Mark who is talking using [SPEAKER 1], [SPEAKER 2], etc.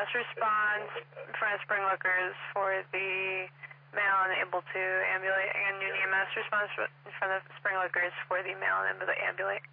[SPEAKER 1] EMS response in front of Spring Lookers for the male unable to ambulate, and Union EMS response in front of Spring Lookers for the male unable to ambulate.